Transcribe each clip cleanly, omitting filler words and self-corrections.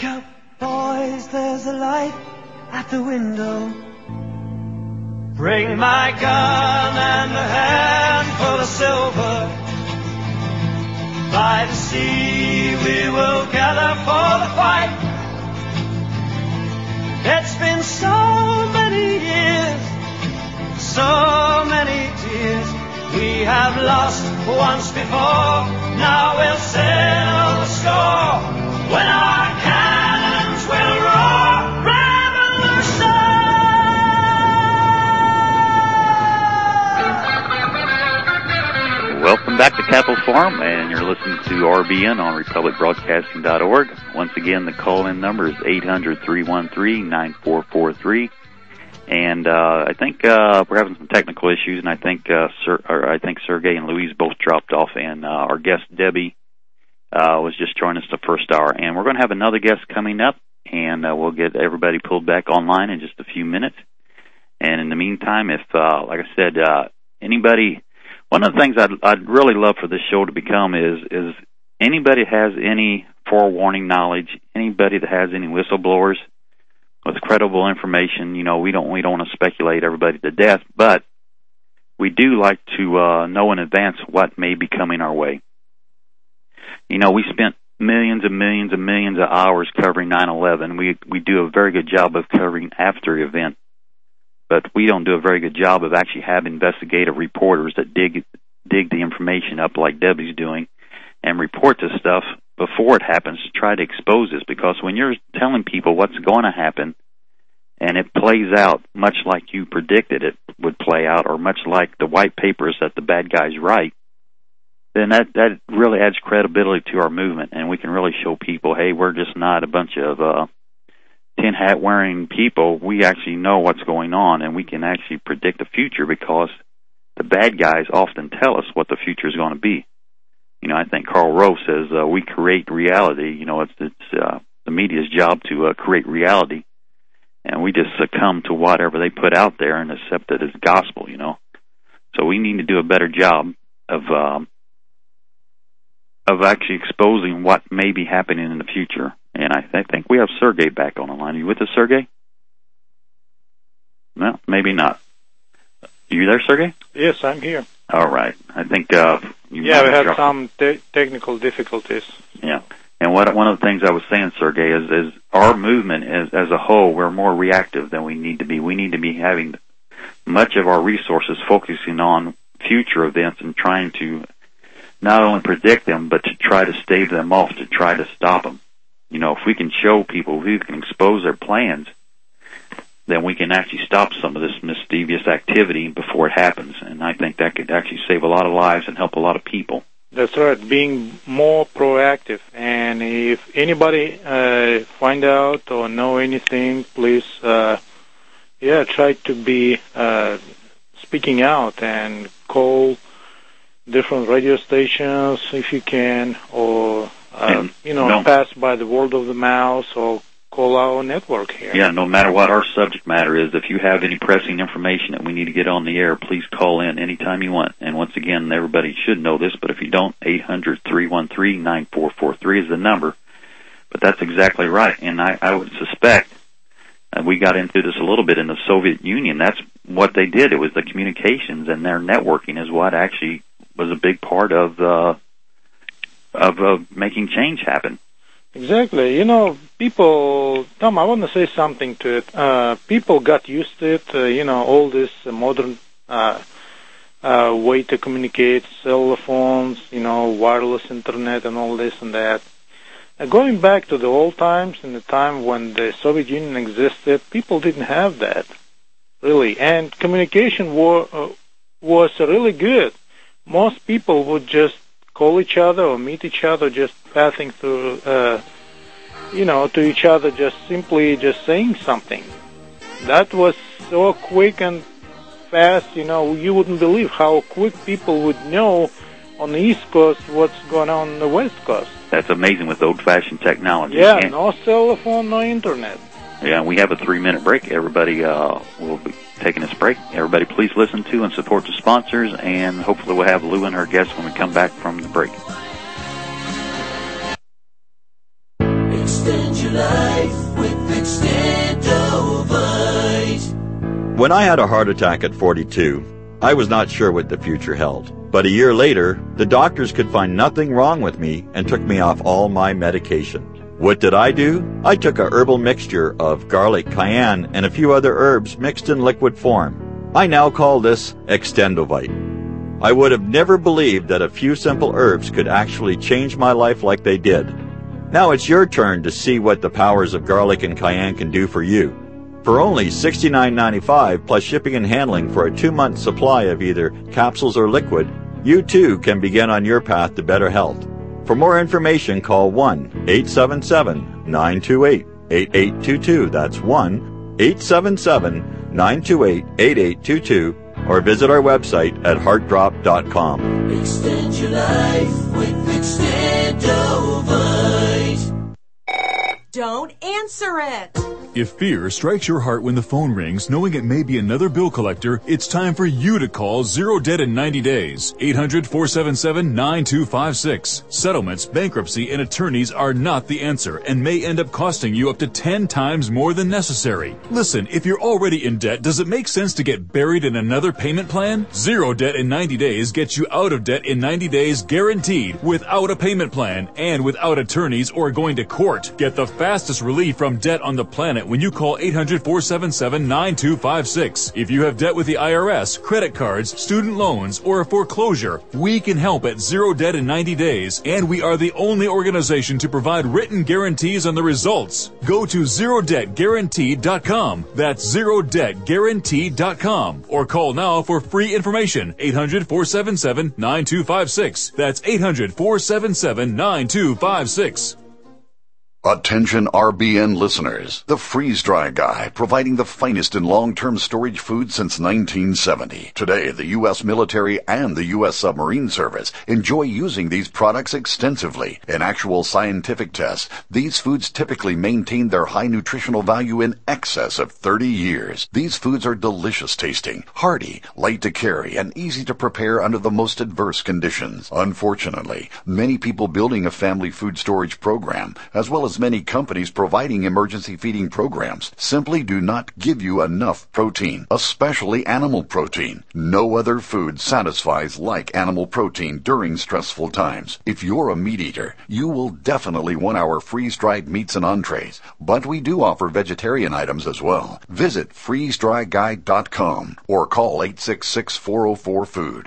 Wake up, boys, there's a light at the window. Bring my gun and a handful of silver. By the sea we will gather for the fight. It's been so many years, so many tears. We have lost once before, now we'll settle the score. When our cannons will roar, revolution! Welcome back to Capitol Forum, and you're listening to RBN on republicbroadcasting.org. Once again, the call-in number is 800-313-9443. And I think we're having some technical issues, and I think Sergey and Louise both dropped off, and our guest Debbie was just joining us the first hour. And we're going to have another guest coming up, and we'll get everybody pulled back online in just a few minutes. And in the meantime, if, like I said, anybody, one of the things I'd really love for this show to become is anybody has any forewarning knowledge, anybody that has any whistleblowers with credible information. You know, we don't want to speculate everybody to death, but we do like to know in advance what may be coming our way. You know, we spent millions and millions and millions of hours covering 9/11. We do a very good job of covering after the event, but we don't do a very good job of actually having investigative reporters that dig the information up like Debbie's doing and report this stuff before it happens to try to expose this, because when you're telling people what's going to happen and it plays out much like you predicted it would play out, or much like the white papers that the bad guys write, then that really adds credibility to our movement, and we can really show people, hey, we're just not a bunch of tin hat wearing people. We actually know what's going on, and we can actually predict the future, because the bad guys often tell us what the future is going to be. You know, I think Karl Rove says we create reality. You know, it's the media's job to create reality, and we just succumb to whatever they put out there and accept it as gospel. You know, so we need to do a better job of actually exposing what may be happening in the future. And I think we have Sergey back on the line. Are you with us, Sergey? No, maybe not. Are you there, Sergey? Yes, I'm here. All right. I think we had some technical difficulties. Yeah. And one of the things I was saying, Sergey, is our movement as a whole, we're more reactive than we need to be. We need to be having much of our resources focusing on future events and trying to not only predict them, but to try to stave them off, to try to stop them. You know, if we can show people, who can expose their plans, then we can actually stop some of this mischievous activity before it happens. And I think that could actually save a lot of lives and help a lot of people. That's right, being more proactive. And if anybody find out or know anything, please, try to be speaking out and call different radio stations if you can, or, pass by the word of the mouth, or call our network here. Yeah, no matter what our subject matter is, if you have any pressing information that we need to get on the air, please call in anytime you want. And once again, everybody should know this, but if you don't, 800-313-9443 is the number. But that's exactly right. And I would suspect, we got into this a little bit in the Soviet Union, that's what they did. It was the communications and their networking is what actually was a big part of making change happen. Exactly. You know, people, Tom, I want to say something to it. People got used to it, all this modern way to communicate, cell phones, wireless internet and all this and that. Going back to the old times, in the time when the Soviet Union existed, people didn't have that, really. And communication was really good. Most people would just call each other or meet each other, just passing through, to each other, just simply just saying something. That was so quick and fast, you wouldn't believe how quick people would know on the East Coast what's going on the West Coast. That's amazing with old-fashioned technology. Yeah, no cell phone, no internet. Yeah, we have a 3-minute break. Everybody will be taking this break. Everybody, please listen to and support the sponsors, and hopefully we'll have Lou and her guests when we come back from the break. Extend your life with Extendovite. When I had a heart attack at 42, I was not sure what the future held. But a year later, the doctors could find nothing wrong with me and took me off all my medication. What did I do? I took a herbal mixture of garlic, cayenne, and a few other herbs mixed in liquid form. I now call this Extendovite. I would have never believed that a few simple herbs could actually change my life like they did. Now it's your turn to see what the powers of garlic and cayenne can do for you. For only $69.95 plus shipping and handling for a 2-month supply of either capsules or liquid, you too can begin on your path to better health. For more information, call 1-877-928-8822. That's 1-877-928-8822. Or visit our website at heartdrop.com. Extend your life with Extendovite. Don't answer it. If fear strikes your heart when the phone rings, knowing it may be another bill collector, it's time for you to call Zero Debt in 90 Days. 800-477-9256. Settlements, bankruptcy, and attorneys are not the answer and may end up costing you up to 10 times more than necessary. Listen, if you're already in debt, does it make sense to get buried in another payment plan? Zero Debt in 90 Days gets you out of debt in 90 days guaranteed, without a payment plan and without attorneys or going to court. Get the fastest relief from debt on the planet when you call 800-477-9256. If you have debt with the IRS, credit cards, student loans, or a foreclosure, we can help at Zero Debt in 90 Days, and we are the only organization to provide written guarantees on the results. Go to ZeroDebtGuaranteed.com. That's ZeroDebtGuaranteed.com. Or call now for free information. 800-477-9256. That's 800-477-9256. Attention RBN listeners. The Freeze Dry Guy, providing the finest in long-term storage food since 1970. Today, the U.S. military and the U.S. submarine service enjoy using these products extensively. In actual scientific tests, these foods typically maintain their high nutritional value in excess of 30 years. These foods are delicious tasting, hearty, light to carry, and easy to prepare under the most adverse conditions. Unfortunately, many people building a family food storage program, as well as many companies providing emergency feeding programs, simply do not give you enough protein, especially animal protein. No other food satisfies like animal protein during stressful times. If you're a meat eater, you will definitely want our freeze-dried meats and entrees, but we do offer vegetarian items as well. Visit freezedryguide.com or call 866-404-FOOD,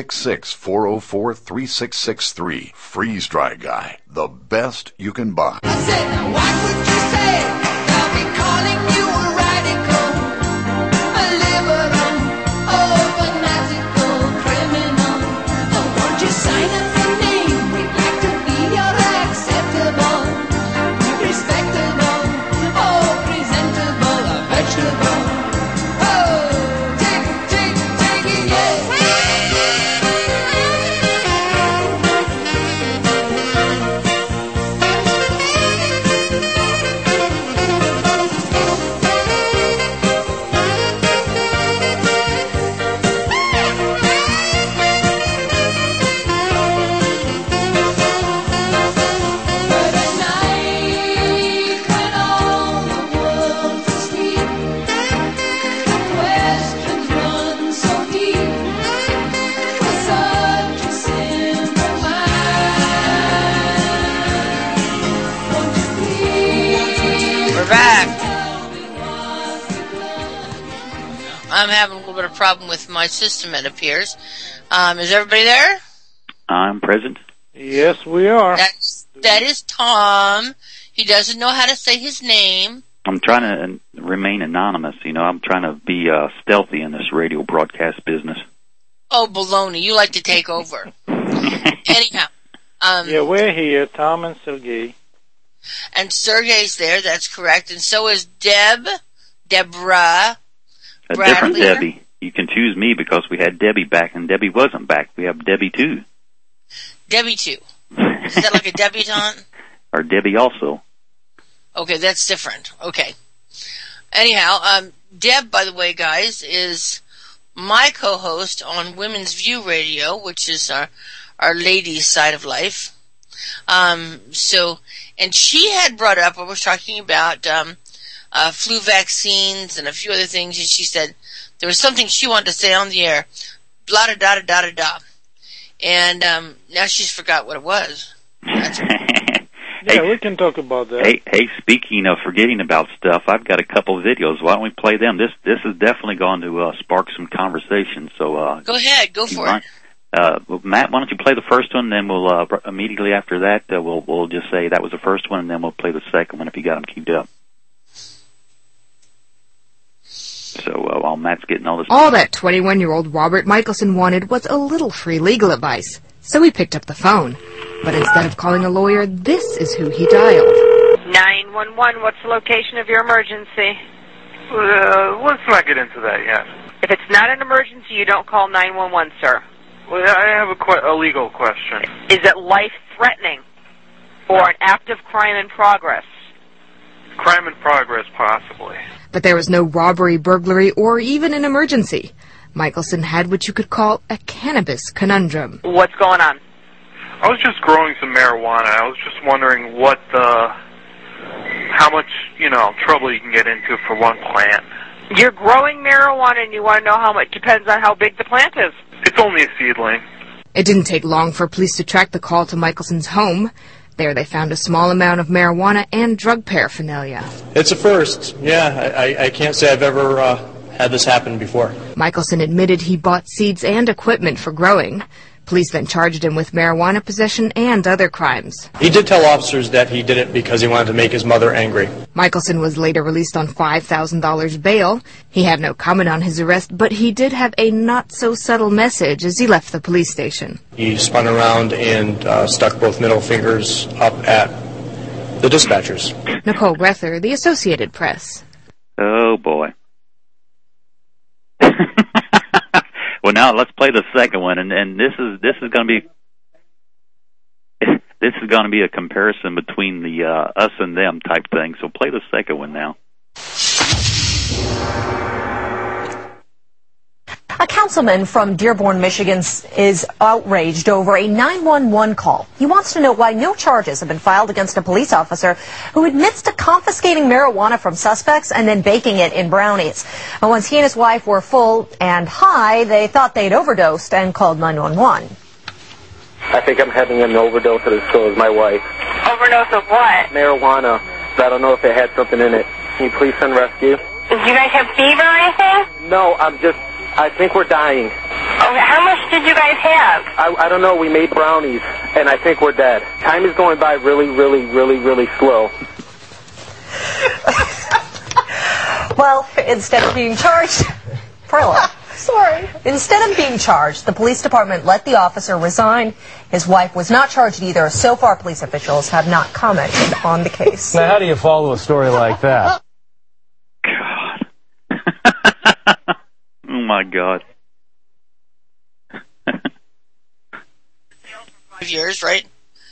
866-404-3663. Freeze Dry Guy, the best you can buy. Now what would you say? I'll be calling you a radical, a liberal, oh, fanatical criminal. Oh, won't you sign up your name? We'd like to be your acceptable, respectable, oh, presentable, a vegetable. Oh, take it, yeah. But at night, when all the world's asleep, questions run so deep for such a simple mind. Won't you please We're back. tell me what you've done? I'm having a little bit of problem with my system, it appears. Is everybody there? I'm present. Yes, we are. That is Tom. He doesn't know how to say his name. I'm trying to remain anonymous. I'm trying to be stealthy in this radio broadcast business. Oh, baloney. You like to take over. Anyhow. Yeah, we're here, Tom and Sergey. And Sergey's there, that's correct. And so is Deborah. A Bradley. different Debbie. You can choose me because we had Debbie back and Debbie wasn't back. We have Debbie too. Debbie too. Is that like a debutante? Or Debbie also. Okay, that's different. Okay. Anyhow, Deb, by the way, guys, is my co-host on Women's View Radio, which is our ladies' side of life. And she had brought up, I was talking about flu vaccines and a few other things, and she said there was something she wanted to say on the air, blah, da, da, da, da, da. And now she's forgot what it was. Yeah, we can talk about that. Hey, speaking of forgetting about stuff, I've got a couple of videos. Why don't we play them? This is definitely going to spark some conversation. So go ahead, go for it. Matt, why don't you play the first one, then we'll immediately after that we'll just say that was the first one, and then we'll play the second one if you got them queued up. So while Matt's getting all this... All that 21-year-old Robert Michelson wanted was a little free legal advice, so he picked up the phone. But instead of calling a lawyer, this is who he dialed. 911, what's the location of your emergency? Let's not get into that yet. If it's not an emergency, you don't call 911, sir. Well, I have a legal question. Is it life-threatening or an active crime in progress? Crime in progress, possibly. But there was no robbery, burglary, or even an emergency. Michelson had what you could call a cannabis conundrum. What's going on? I was just growing some marijuana. I was just wondering how much, trouble you can get into for one plant. You're growing marijuana and you want to know how much. Depends on how big the plant is. It's only a seedling. It didn't take long for police to track the call to Michelson's home. There they found a small amount of marijuana and drug paraphernalia. It's a first. Yeah, I can't say I've ever had this happen before. Michelson admitted he bought seeds and equipment for growing. Police then charged him with marijuana possession and other crimes. He did tell officers that he did it because he wanted to make his mother angry. Michelson was later released on $5,000 bail. He had no comment on his arrest, but he did have a not-so-subtle message as he left the police station. He spun around and stuck both middle fingers up at the dispatchers. Nicole Grether, The Associated Press. Oh, boy. Well, now let's play the second one, and this is going to be a comparison between the us and them type thing. So play the second one now. A councilman from Dearborn, Michigan is outraged over a 911 call. He wants to know why no charges have been filed against a police officer who admits to confiscating marijuana from suspects and then baking it in brownies. And once he and his wife were full and high, they thought they'd overdosed and called 911. I think I'm having an overdose, and so is my wife. Overdose of what? Marijuana. I don't know if it had something in it. Can you please send rescue? Do you guys have fever or anything? No, I think we're dying. Okay, how much did you guys have? I don't know. We made brownies, and I think we're dead. Time is going by really, really, really, really slow. Well, instead of being charged... Perla. Sorry. Instead of being charged, the police department let the officer resign. His wife was not charged either. So far, police officials have not commented on the case. Now, how do you follow a story like that? Oh, my God. 5 years, right?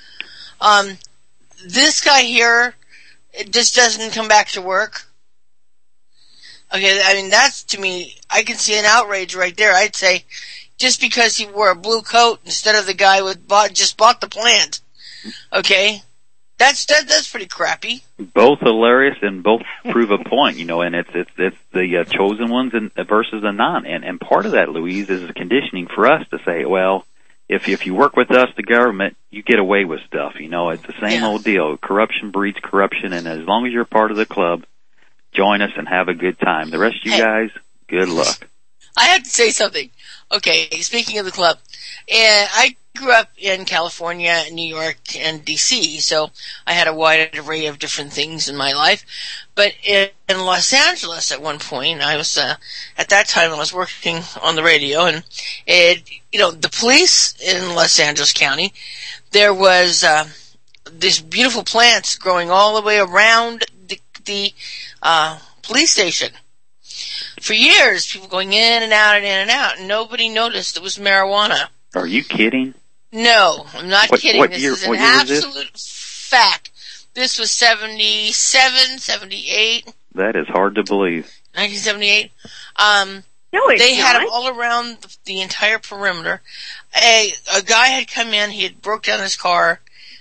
This guy here, it just doesn't come back to work. Okay, I mean, that's, to me, I can see an outrage right there. I'd say, just because he wore a blue coat instead of the guy who just bought the plant. Okay? That's pretty crappy. Both hilarious and both prove a point, and it's the chosen ones versus the non. And part of that, Louise, is conditioning for us to say, well, if you work with us, the government, you get away with stuff. It's the same old deal. Corruption breeds corruption, and as long as you're part of the club, join us and have a good time. The rest of you guys, good luck. I have to say something. Okay, speaking of the club, and I grew up in California, New York, and D.C., so I had a wide array of different things in my life. But in Los Angeles at one point, I was, at that time I was working on the radio, and the police in Los Angeles County, there was these beautiful plants growing all the way around the police station. For years, people going in and out and in and out, and nobody noticed it was marijuana. Are you kidding? No, I'm not kidding. What this year, is an what year absolute fact. This was 77, 78. That is hard to believe. 1978. No, they had them all around the entire perimeter. A guy had come in, he had broke down his car,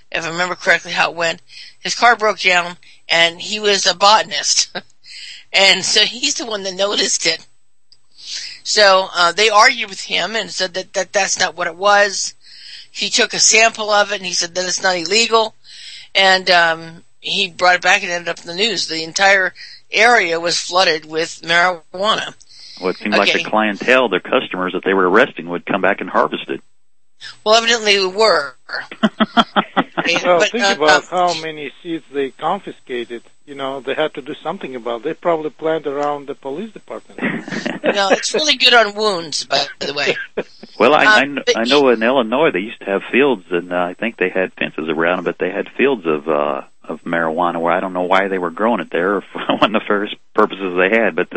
if I remember correctly how it went. His car broke down, and he was a botanist. And so he's the one that noticed it. So they argued with him and said that that's not what it was. He took a sample of it, and he said that it's not illegal. And he brought it back and ended up in the news. The entire area was flooded with marijuana. Well, it seemed like the clientele, their customers that they were arresting, would come back and harvest it. Well, evidently we were. Well, think about how many seeds they confiscated. You know, they had to do something about it. They probably planned around the police department. No, it's really good on wounds, by the way. Well, I know in Illinois they used to have fields, and I think they had fences around them, but they had fields of marijuana where I don't know why they were growing it there, or what nefarious purposes they had, but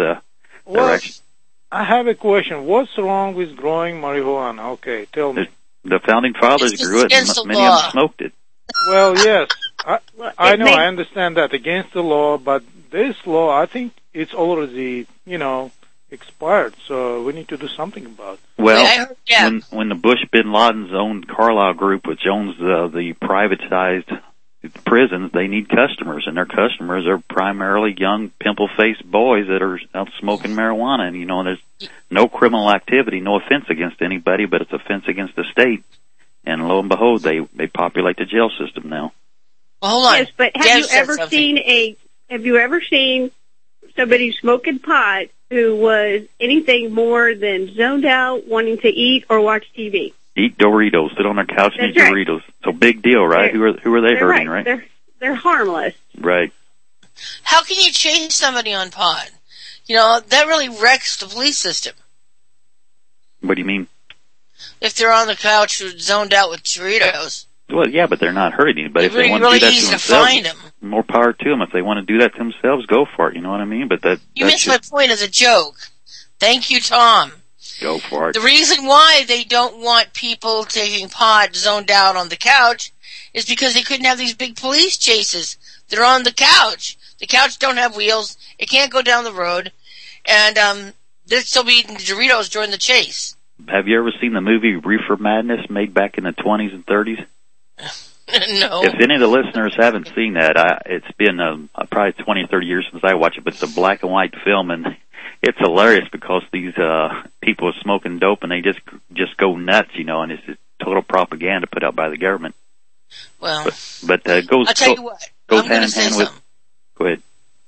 I have a question. What's wrong with growing marijuana? Okay, tell me. The founding fathers grew it, and many of them smoked it. Well, yes, I know, I understand that, against the law, but this law, I think it's already, expired, so we need to do something about it. Well, when the Bush bin Laden's owned Carlyle Group, which owns the privatized prisons, they need customers, and their customers are primarily young, pimple-faced boys that are out smoking marijuana, and, there's no criminal activity, no offense against anybody, but it's offense against the state. And lo and behold, they populate the jail system now. Well, hold on. Yes, but have you ever seen somebody smoking pot who was anything more than zoned out, wanting to eat or watch TV? Eat Doritos, sit on their couch and eat Doritos. So big deal, right? Who are they hurting, right? They're harmless. Right. How can you chase somebody on pot? That really wrecks the police system. What do you mean? If they're on the couch zoned out with Doritos. Well, yeah, but they're not hurting anybody. If they want really to do that easy to to find themselves, them. More power to them. If they want to do that to themselves, go for it. You know what I mean? But you missed my point as a joke. Thank you, Tom. Go for it. The reason why they don't want people taking pot zoned out on the couch is because they couldn't have these big police chases. They're on the couch. The couch don't have wheels. It can't go down the road. And they'd still be eating Doritos during the chase. Have you ever seen the movie Reefer Madness, made back in the 20s and 30s? No. If any of the listeners haven't seen that, it's been probably 20 or 30 years since I watched it, but it's a black and white film, and it's hilarious because these people are smoking dope, and they just go nuts, and it's total propaganda put out by the government. Well, but goes I'll tell you what. Goes hand in hand with. Go ahead.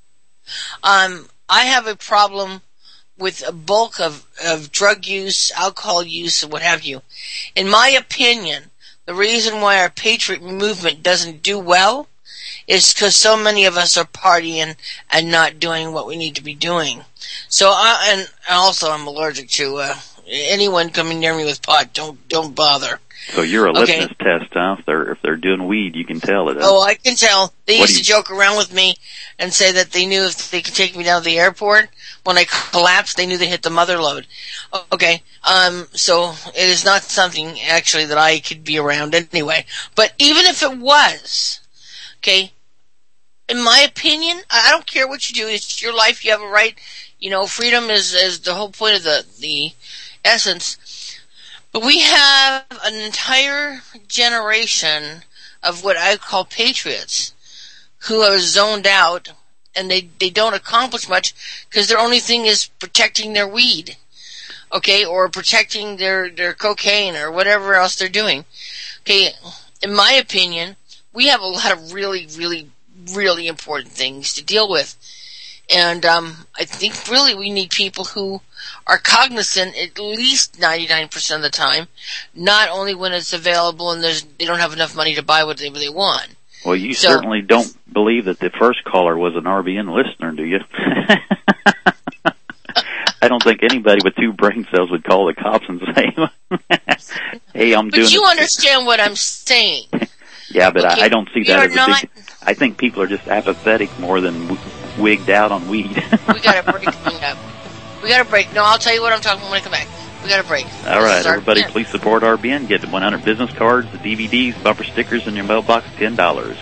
I have a problem with a bulk of drug use, alcohol use, and what have you. In my opinion, the reason why our Patriot movement doesn't do well is because so many of us are partying and not doing what we need to be doing. So, and also I'm allergic to anyone coming near me with pot. Don't bother. So you're a litmus test, huh? If they're doing weed, you can tell it. Huh? Oh, I can tell. They used to joke around with me and say that they knew if they could take me down to the airport, when I collapsed, they knew they hit the mother lode. Okay, so it is not something actually that I could be around anyway. But even if it was, okay, in my opinion, I don't care what you do. It's your life. You have a right. Freedom is the whole point of the essence. But we have an entire generation of what I call patriots who are zoned out, and they don't accomplish much because their only thing is protecting their weed, okay, or protecting their cocaine or whatever else they're doing. Okay, in my opinion, we have a lot of really, really, really important things to deal with. And I think really we need people who are cognizant at least 99% of the time, not only when it's available and they don't have enough money to buy whatever they want. Well, you certainly don't believe that the first caller was an RBN listener, do you? I don't think anybody with two brain cells would call the cops and say, hey, I'm doing... But you understand what I'm saying. Yeah, but I don't see that as a not... big... I think people are just apathetic more than wigged out on weed. We got a break coming up. We got a break. No, I'll tell you what I'm talking about when I come back. We got a break. All right, everybody, please support RBN. Get 100 business cards, the DVDs, bumper stickers in your mailbox, $10.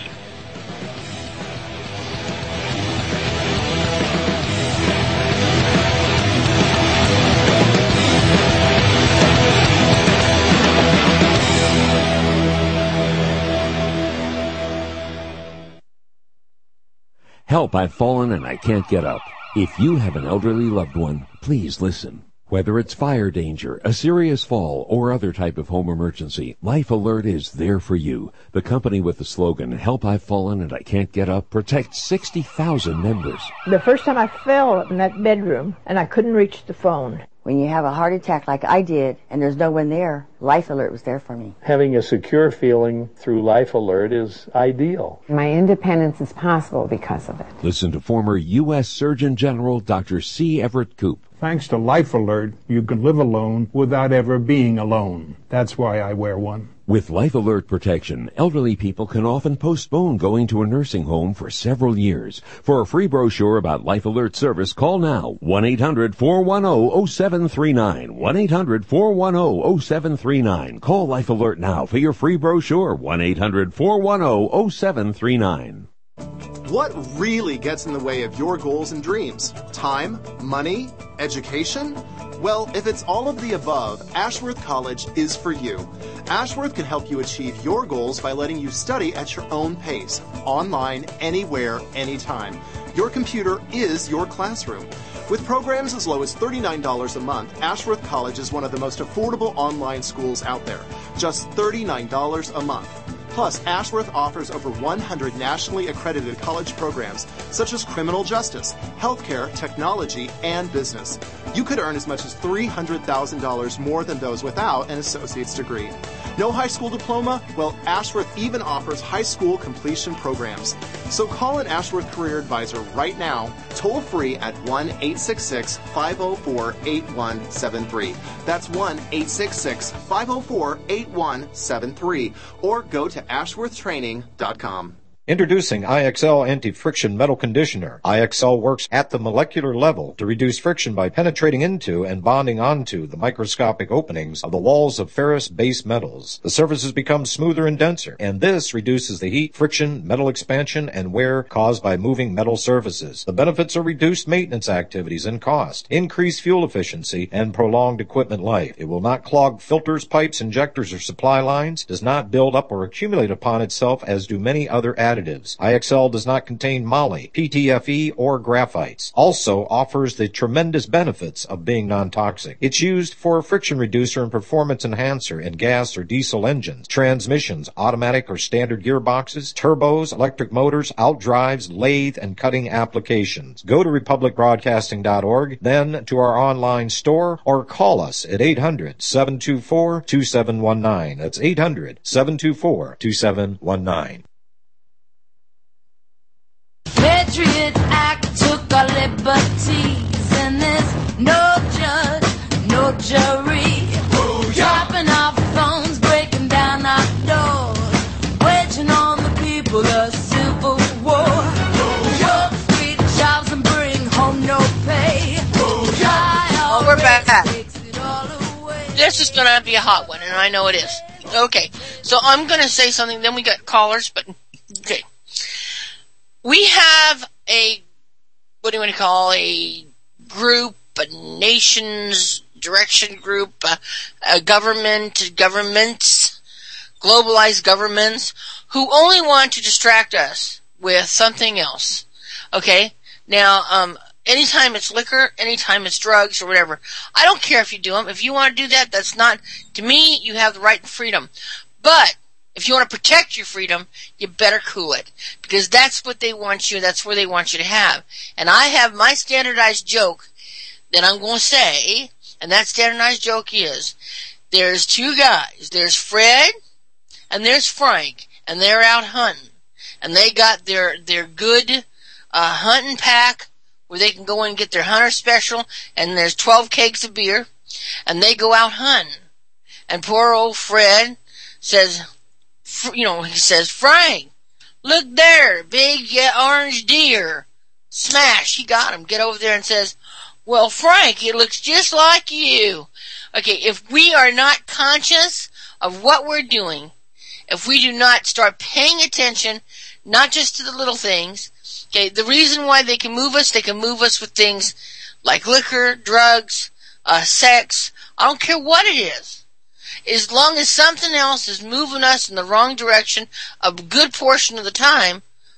Help, I've fallen and I can't get up. If you have an elderly loved one, please listen. Whether it's fire danger, a serious fall, or other type of home emergency, Life Alert is there for you. The company with the slogan, Help, I've fallen and I can't get up, protects 60,000 members. The first time I fell in that bedroom and I couldn't reach the phone. When you have a heart attack like I did and there's no one there, Life Alert was there for me. Having a secure feeling through Life Alert is ideal. My independence is possible because of it. Listen to former U.S. Surgeon General Dr. C. Everett Koop. Thanks to Life Alert, you can live alone without ever being alone. That's why I wear one. With Life Alert protection, elderly people can often postpone going to a nursing home for several years. For a free brochure about Life Alert service, call now 1-800-410-0739. 1-800-410-0739. Call Life Alert now for your free brochure. 1-800-410-0739. What really gets in the way of your goals and dreams? Time? Money? Education? Well, if it's all of the above, Ashworth College is for you. Ashworth can help you achieve your goals by letting you study at your own pace, online, anywhere, anytime. Your computer is your classroom. With programs as low as $39 a month, Ashworth College is one of the most affordable online schools out there. Just $39 a month. Plus, Ashworth offers over 100 nationally accredited college programs, such as criminal justice, healthcare, technology, and business. You could earn as much as $300,000 more than those without an associate's degree. No high school diploma? Well, Ashworth even offers high school completion programs. So call an Ashworth Career Advisor right now, toll free at 1-866-504-8173. That's 1-866-504-8173. Or go to ashworthtraining.com. Introducing IXL Anti-Friction Metal Conditioner. IXL works at the molecular level to reduce friction by penetrating into and bonding onto the microscopic openings of the walls of ferrous base metals. The surfaces become smoother and denser, and this reduces the heat, friction, metal expansion, and wear caused by moving metal surfaces. The benefits are reduced maintenance activities and cost, increased fuel efficiency, and prolonged equipment life. It will not clog filters, pipes, injectors, or supply lines, does not build up or accumulate upon itself as do many other additives. IXL does not contain moly, PTFE, or graphites. Also offers the tremendous benefits of being non-toxic. It's used for a friction reducer and performance enhancer in gas or diesel engines, transmissions, automatic or standard gearboxes, turbos, electric motors, outdrives, lathe, and cutting applications. Go to republicbroadcasting.org, then to our online store, or call us at 800-724-2719. That's 800-724-2719. Patriot Act took our liberties, and there's no judge, no jury. Dropping our phones, breaking down our doors, waging on the people a civil war. Work street jobs and bring home no pay. Oh, we're back. This is going to be a hot one, and I know it is. Okay, so I'm going to say something, then we got callers, but okay. We have a, what do you want to call, a group, a nation's direction group, a governments, globalized governments, who only want to distract us with something else. Okay? Now, anytime it's liquor, anytime it's drugs or whatever, I don't care if you do them. If you want to do that, that's not, to me, you have the right and freedom. But if you want to protect your freedom, you better cool it. Because that's what they want you, that's where they want you to have. And I have my standardized joke that I'm going to say, and that standardized joke is, there's two guys. There's Fred, and there's Frank, and they're out hunting. And they got their good hunting pack where they can go and get their hunter special, and there's 12 kegs of beer, and they go out hunting. And poor old Fred says, he says, Frank, look there, big orange deer. Smash, he got him. Get over there and says, well, Frank, it looks just like you. Okay, if we are not conscious of what we're doing, if we do not start paying attention, not just to the little things, okay, the reason why they can move us with things like liquor, drugs, sex, I don't care what it is. As long as something else is moving us in the wrong direction a good portion of the time,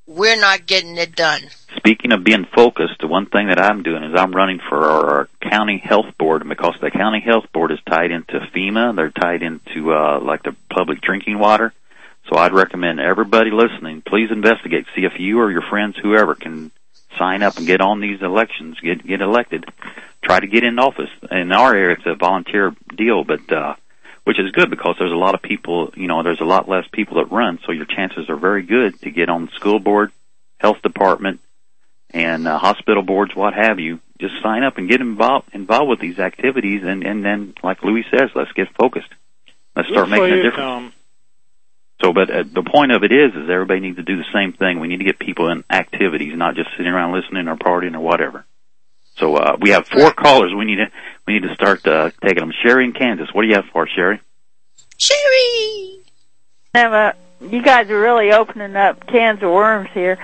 we're not getting it done. Speaking of being focused, the one thing that I'm doing is I'm running for our county health board, and because the county health board is tied into FEMA, they're tied into like the public drinking water. So I'd recommend everybody listening, please investigate, see if you or your friends, whoever, can sign up and get on these elections, get elected. Try to get in office. In our area, it's a volunteer deal, but which is good because there's a lot of people, there's a lot less people that run, so your chances are very good to get on the school board, health department, and hospital boards, what have you. Just sign up and get involved with these activities, and then, like Louis says, let's get focused. Let's start making a difference. Tom. So, but the point of it is everybody needs to do the same thing. We need to get people in activities, not just sitting around listening or partying or whatever. So we have 4 callers. We need to start taking them. Sherry in Kansas. What do you have for us, Sherry? Sherry! You guys are really opening up cans of worms here.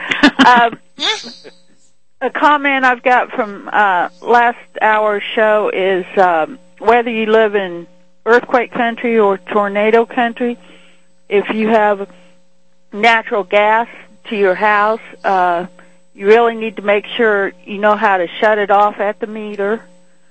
A comment I've got from last hour's show is whether you live in earthquake country or tornado country, if you have natural gas to your house, you really need to make sure you know how to shut it off at the meter,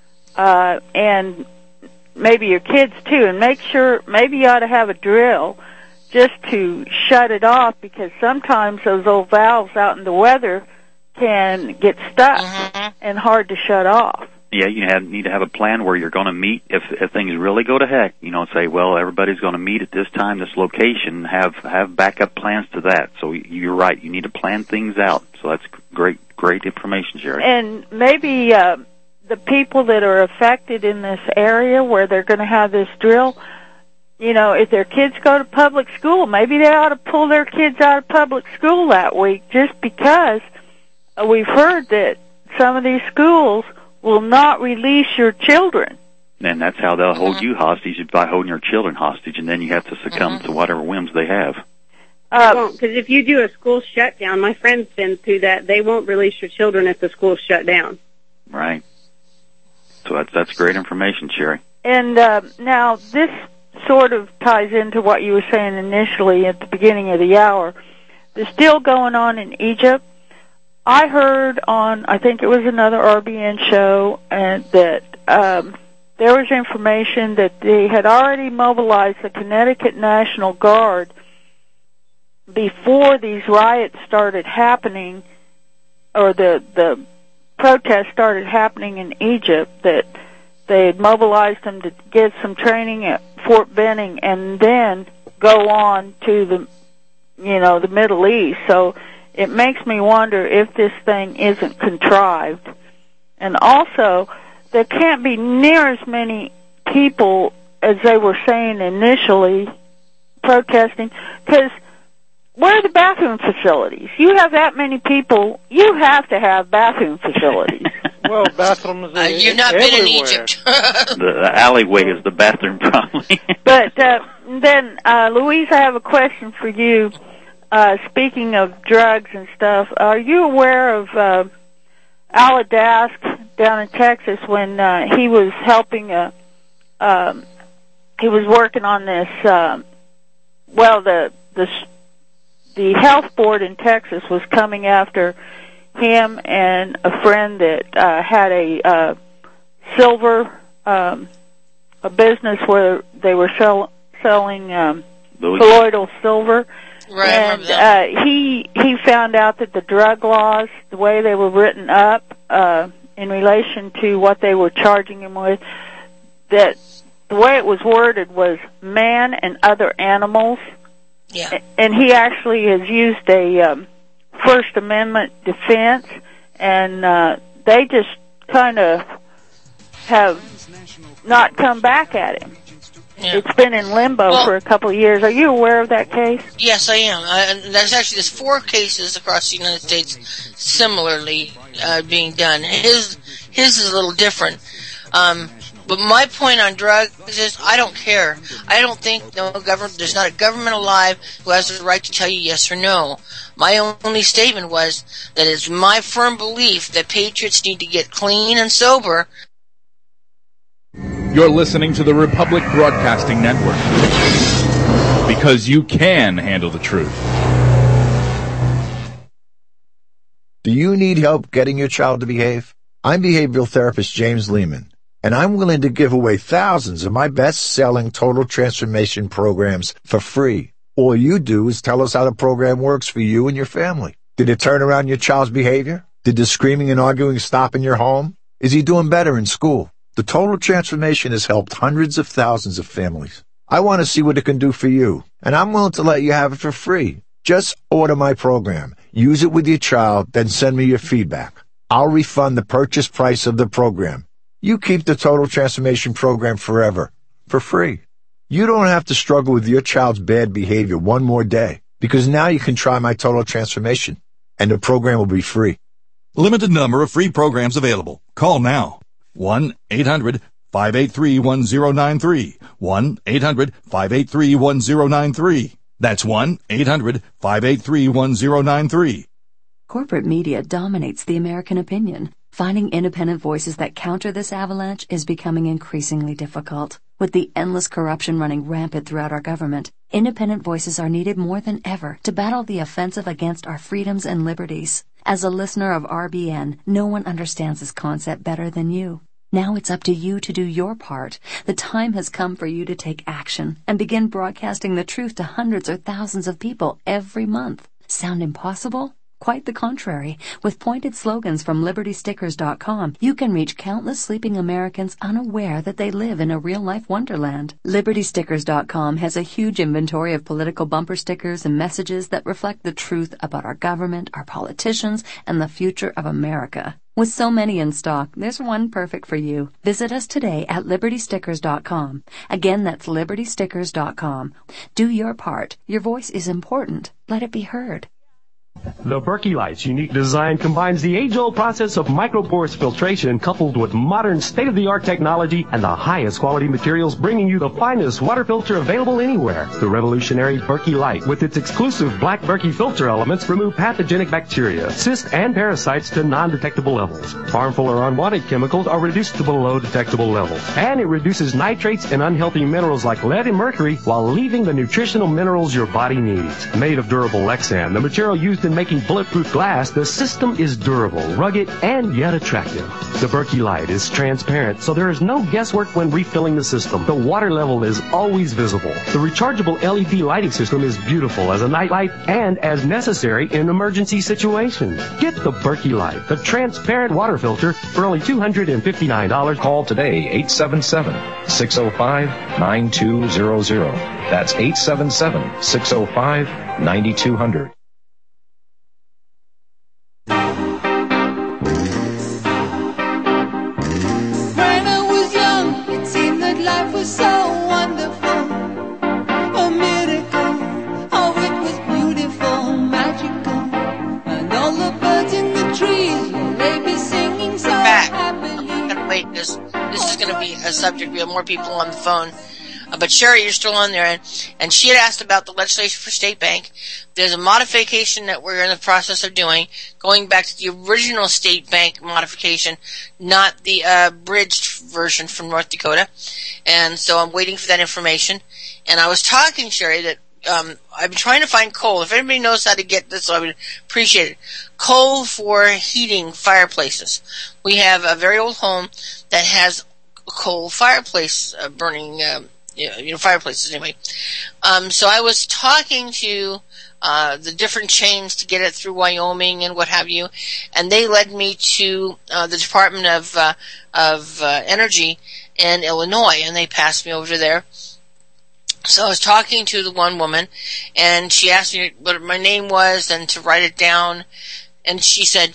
and maybe your kids too, and make sure maybe you ought to have a drill just to shut it off, because sometimes those old valves out in the weather can get stuck and hard to shut off. Yeah, you need to have a plan where you're going to meet if things really go to heck. Say, well, everybody's going to meet at this time, this location. Have backup plans to that. So you're right. You need to plan things out. So that's great information, Sherry. And maybe the people that are affected in this area where they're going to have this drill, if their kids go to public school, maybe they ought to pull their kids out of public school that week, just because we've heard that some of these schools will not release your children. And that's how they'll hold you hostage, by holding your children hostage, and then you have to succumb to whatever whims they have. Because if you do a school shutdown, my friend's been through that, they won't release your children if the school's shut down. Right. So that's great information, Sherry. And now this sort of ties into what you were saying initially at the beginning of the hour. There's still going on in Egypt. I heard on, I think it was another RBN show, and that there was information that they had already mobilized the Connecticut National Guard before these riots started happening, or the protests started happening in Egypt, that they had mobilized them to get some training at Fort Benning and then go on to the Middle East. So it makes me wonder if this thing isn't contrived. And also, there can't be near as many people as they were saying initially protesting, because where are the bathroom facilities? You have that many people, you have to have bathroom facilities. Well, bathrooms are you've not everywhere. been in Egypt. The alleyway is the bathroom, probably. But then, Louise, I have a question for you. Speaking of drugs and stuff, are you aware of Al Adask down in Texas when he was helping he was working on this the health board in Texas was coming after him and a friend that had a silver a business where they were selling colloidal silver. Right, and he found out that the drug laws, the way they were written up in relation to what they were charging him with, that the way it was worded was man and other animals. Yeah. And he actually has used a First Amendment defense, and they just kind of have not come back at him. Yeah. It's been in limbo for a couple of years. Are you aware of that case? Yes, I am. There's 4 cases across the United States similarly being done. His is a little different. But my point on drugs is I don't care. I don't think there's not a government alive who has the right to tell you yes or no. My only statement was that it's my firm belief that patriots need to get clean and sober. You're listening to the Republic Broadcasting Network, because you can handle the truth. Do you need help getting your child to behave? I'm behavioral therapist James Lehman, and I'm willing to give away thousands of my best-selling total transformation programs for free. All you do is tell us how the program works for you and your family. Did it turn around your child's behavior? Did the screaming and arguing stop in your home? Is he doing better in school? The total transformation has helped hundreds of thousands of families. I want to see what it can do for you, and I'm willing to let you have it for free. Just order my program, use it with your child, then send me your feedback. I'll refund the purchase price of the program. You keep the Total Transformation Program forever, for free. You don't have to struggle with your child's bad behavior one more day, because now you can try my Total Transformation, and the program will be free. Limited number of free programs available. Call now. 1-800-583-1093. 1-800-583-1093. That's 1-800-583-1093. Corporate media dominates the American opinion. Finding independent voices that counter this avalanche is becoming increasingly difficult. With the endless corruption running rampant throughout our government, independent voices are needed more than ever to battle the offensive against our freedoms and liberties. As a listener of RBN, no one understands this concept better than you. Now it's up to you to do your part. The time has come for you to take action and begin broadcasting the truth to hundreds or thousands of people every month. Sound impossible? Quite the contrary. With pointed slogans from LibertyStickers.com, you can reach countless sleeping Americans unaware that they live in a real-life wonderland. LibertyStickers.com has a huge inventory of political bumper stickers and messages that reflect the truth about our government, our politicians, and the future of America. With so many in stock, there's one perfect for you. Visit us today at LibertyStickers.com. Again, that's LibertyStickers.com. Do your part. Your voice is important. Let it be heard. The Berkey Light's unique design combines the age-old process of microporous filtration coupled with modern state-of-the-art technology and the highest quality materials, bringing you the finest water filter available anywhere. The revolutionary Berkey Light, with its exclusive black Berkey filter elements, remove pathogenic bacteria, cysts, and parasites to non-detectable levels. Harmful or unwanted chemicals are reduced to below detectable levels. And it reduces nitrates and unhealthy minerals like lead and mercury while leaving the nutritional minerals your body needs. Made of durable Lexan, the material used in making bulletproof glass, the system is durable, rugged, and yet attractive. The Berkey Light is transparent, so there is no guesswork when refilling the system. The water level is always visible. The rechargeable LED lighting system is beautiful as a nightlight and as necessary in emergency situations. Get the Berkey Light, the transparent water filter, for only $259. Call today, 877-605-9200. That's 877-605-9200. So wonderful, a miracle. Oh, it was beautiful, magical, and all the birds in the trees, will they be singing so happily? I'm gonna wait. This is going to be a subject. We have more people on the phone. But Sherry, you're still on there, and she had asked about the legislation for State Bank. There's a modification that we're in the process of doing, going back to the original State Bank modification, not the abridged version from North Dakota. And so I'm waiting for that information. And I was talking, Sherry, that I've been trying to find coal. If anybody knows how to get this, I would appreciate it. Coal for heating fireplaces. We have a very old home that has coal fireplace burning fireplaces anyway. So I was talking to the different chains to get it through Wyoming and what have you, and they led me to the Department of Energy in Illinois, and they passed me over there. So I was talking to the one woman, and she asked me what my name was and to write it down, and she said,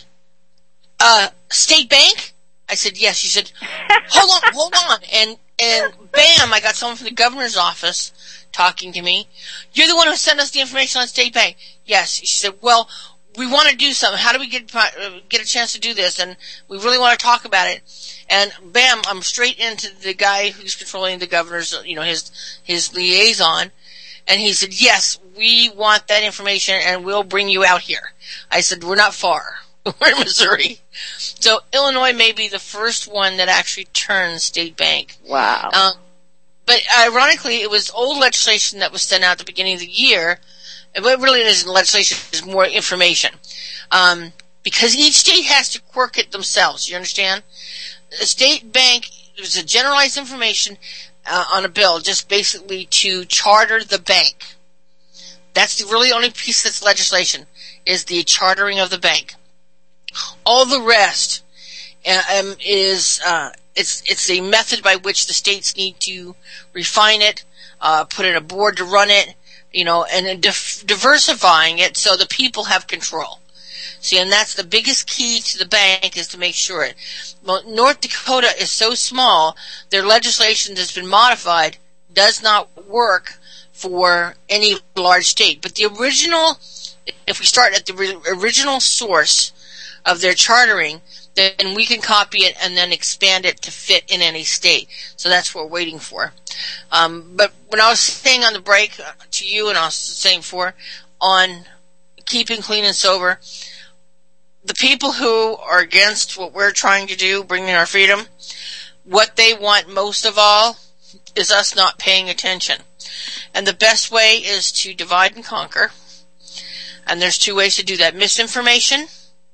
State Bank? I said, yes. She said, hold on, and bam, I got someone from the governor's office talking to me. You're the one who sent us the information on State Bank. Yes. She said, well, we want to do something. How do we get a chance to do this? And we really want to talk about it. And bam, I'm straight into the guy who's controlling the governor's, his liaison. And he said, yes, we want that information and we'll bring you out here. I said, we're not far. We're in Missouri. So Illinois may be the first one that actually turns State Bank. Wow. But ironically, it was old legislation that was sent out at the beginning of the year. What really isn't legislation, is more information. because each state has to quirk it themselves. You understand? A state bank, there's a generalized information on a bill, just basically to charter the bank. That's the really only piece that's legislation, is the chartering of the bank. All the rest is it's a method by which the states need to refine it, put in a board to run it, and diversifying it so the people have control. See, and that's the biggest key to the bank, is to make sure it. Well, North Dakota is so small, their legislation that's been modified does not work for any large state. But the original, if we start at the original source of their chartering, then we can copy it and then expand it to fit in any state. So that's what we're waiting for. But when I was saying on the break to you, and I was saying before, on keeping clean and sober, the people who are against what we're trying to do, bringing our freedom, what they want most of all is us not paying attention. And the best way is to divide and conquer. And there's two ways to do that: misinformation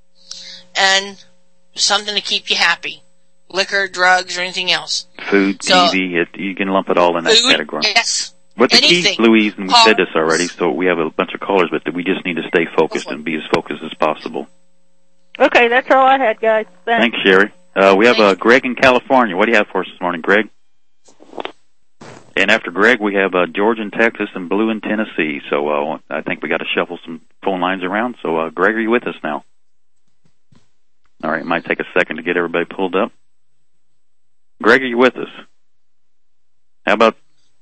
and something to keep you happy. Liquor, drugs, or anything else. Food, TV, you can lump it all in that category. Yes. But the key, Louise, and we said this already, so we have a bunch of callers, but we just need to stay focused and be as focused as possible. Okay, that's all I had, guys. Thanks, Sherry. We have Greg in California. What do you have for us this morning, Greg? And after Greg, we have George in Texas and Blue in Tennessee. So I think we got to shuffle some phone lines around. So, Greg, are you with us now? All right, it might take a second to get everybody pulled up. Greg, are you with us? How about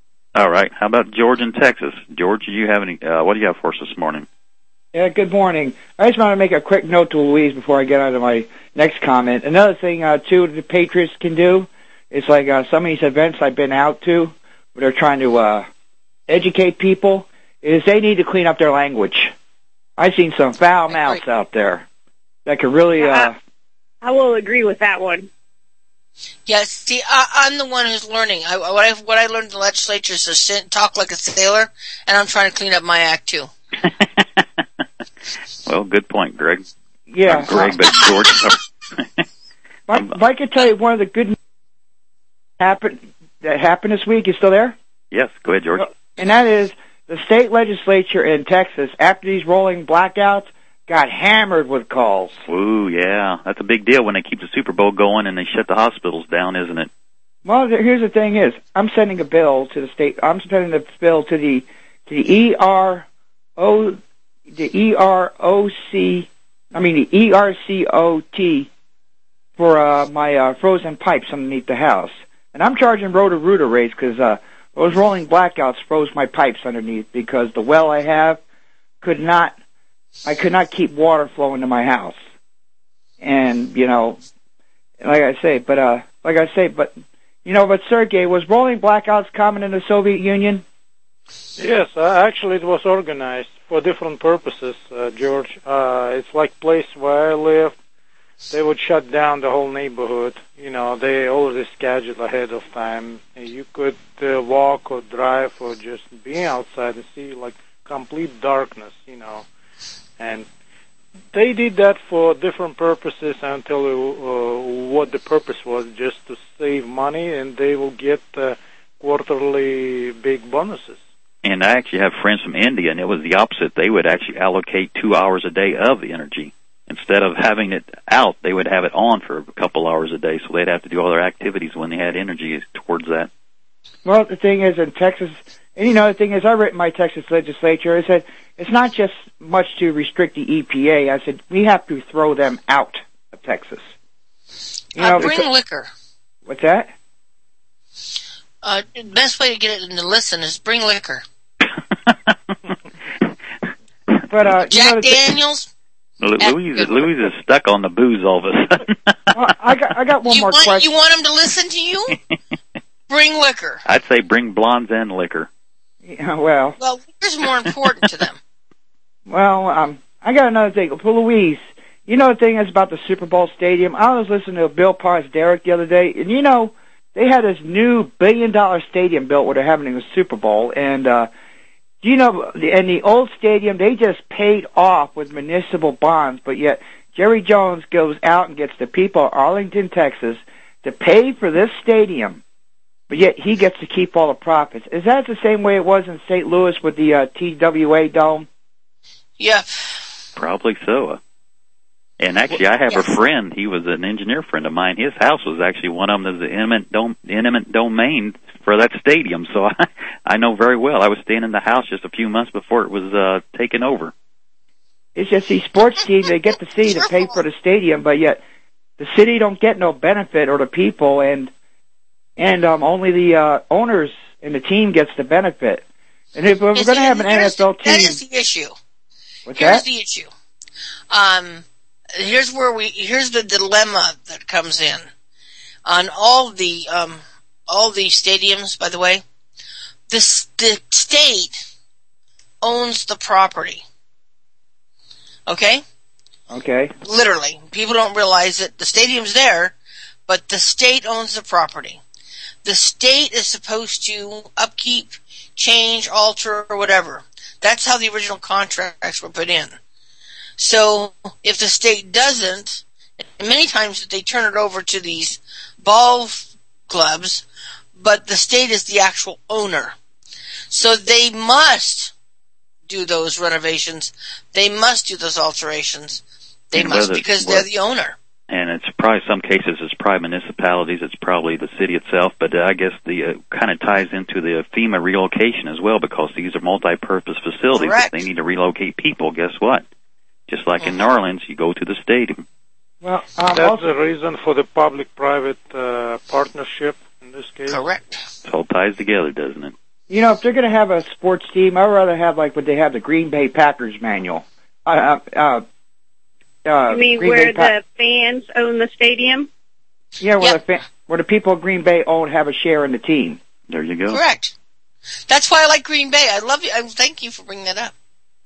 George in Texas? George, do you have any? What do you have for us this morning? Yeah, good morning. I just want to make a quick note to Louise before I get on to my next comment. Another thing, too, the Patriots can do is like some of these events I've been out to where they're trying to educate people, is they need to clean up their language. I've seen some foul mouths out there that could really... I will agree with that one. Yeah, see, I'm the one who's learning. What I learned in the legislature is to talk like a sailor, and I'm trying to clean up my act, too. Well, good point, Greg. Yeah. Not Greg, but George. If I could tell you one of the good that happened this week. You still there? Yes, go ahead, George. And that is the state legislature in Texas, after these rolling blackouts, got hammered with calls. Ooh, yeah. That's a big deal when they keep the Super Bowl going and they shut the hospitals down, isn't it? Well, here's the thing is, I'm sending a bill to the state. I'm sending the bill to the ERCOT for my frozen pipes underneath the house. And I'm charging Roto-Rooter rates because those rolling blackouts froze my pipes underneath because the well I have I could not keep water flowing to my house. And, but Sergey, was rolling blackouts common in the Soviet Union? Yes, actually it was organized for different purposes, George. It's like place where I live. They would shut down the whole neighborhood. They already scheduled ahead of time. You could walk or drive or just be outside and see like complete darkness, And they did that for different purposes until what the purpose was, just to save money, and they will get quarterly big bonuses. And I actually have friends from India, and it was the opposite. They would actually allocate 2 hours a day of the energy. Instead of having it out, they would have it on for a couple hours a day, so they'd have to do all their activities when they had energy towards that. Well, the thing is, in Texas, and the thing is, I read in my Texas legislature, I said, it's not just much to restrict the EPA. I said, we have to throw them out of Texas. Bring liquor. What's that? The best way to get it to listen is bring liquor. But Jack Daniels. Louise is stuck on the booze all of a sudden. I got one more question. You want them to listen to you? Bring liquor. I'd say bring blondes and liquor. Yeah, well, liquor's more important to them. Well, I got another thing for Louise. The thing is about the Super Bowl stadium. I was listening to Bill Parr's Derek the other day, and they had this new $1 billion stadium built where they're having a Super Bowl, and in the old stadium they just paid off with municipal bonds, but yet Jerry Jones goes out and gets the people of Arlington, Texas, to pay for this stadium, but yet he gets to keep all the profits. Is that the same way it was in St. Louis with the TWA Dome? Yeah. Probably so. And actually, I have a friend. He was an engineer friend of mine. His house was actually one of them as the eminent domain for that stadium. So I know very well. I was staying in the house just a few months before it was taken over. It's just these sports teams, they get the city to pay for the stadium, but yet the city don't get no benefit, or the people, and only the owners and the team gets the benefit. And if we're going to have an NFL team... That is the issue. What's Here's that? the issue. Here's the dilemma that comes in. On all the stadiums, by the way, the state owns the property. Okay? Okay. Literally. People don't realize it. The stadium's there, but the state owns the property. The state is supposed to upkeep, change, alter, or whatever. That's how the original contracts were put in. So, if the state doesn't, and many times they turn it over to these ball clubs, but the state is the actual owner. So they must do those renovations. They must do those alterations. They must, because they're the owner. And it's probably some cases it's probably municipalities, it's probably the city itself, but I guess the kind of ties into the FEMA relocation as well, because these are multi-purpose facilities. Correct. If they need to relocate people, guess what? Just like in New Orleans, you go to the stadium. Well, that's the reason for the public-private partnership in this case. Correct. It all ties together, doesn't it? You know, if they're going to have a sports team, I'd rather have like what they have, the Green Bay Packers manual. You mean Green where Bay the fans own the stadium? Yeah, where the people of Green Bay have a share in the team. There you go. Correct. That's why I like Green Bay. I love you. Thank you for bringing that up.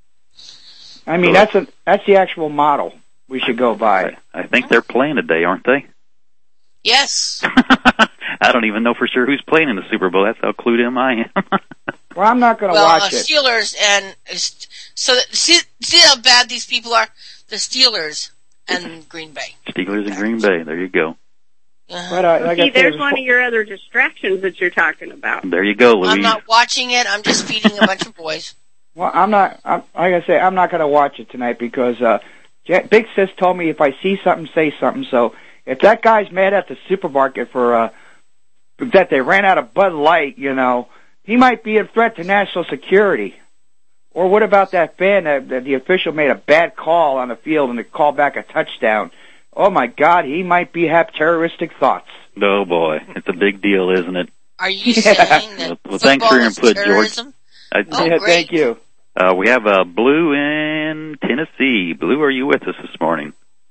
I mean, that's the actual model we should go by. I think they're playing today, aren't they? Yes. I don't even know for sure who's playing in the Super Bowl. That's how clued in I am. Well, I'm not going to watch it. Steelers and see how bad these people are. The Steelers and Green Bay. Steelers and Green Bay. There you go. But, See, there's one of your other distractions that you're talking about. There you go, Louise. I'm not watching it. I'm just feeding a bunch of boys. Well, I'm not going to watch it tonight because Big Sis told me if I see something, say something. So if that guy's mad at the supermarket for that they ran out of Bud Light, you know, he might be a threat to national security. Or what about that fan that the official made a bad call on the field and they called back a touchdown? Oh, my God, he might have terroristic thoughts. Oh, boy. It's a big deal, isn't it? Are you saying that well, thanks for your input, terrorism? George. Great. Thank you. We have Blue in Tennessee. Blue, are you with us this morning?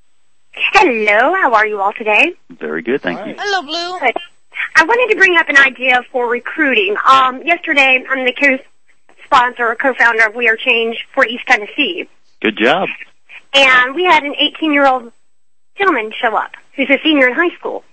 Hello, how are you all today? Very good, thank you. Hello, Blue. Good. I wanted to bring up an idea for recruiting. Yesterday, I'm the co-sponsor or co-founder of We Are Change for East Tennessee. Good job. And we had an 18-year-old gentleman show up who's a senior in high school.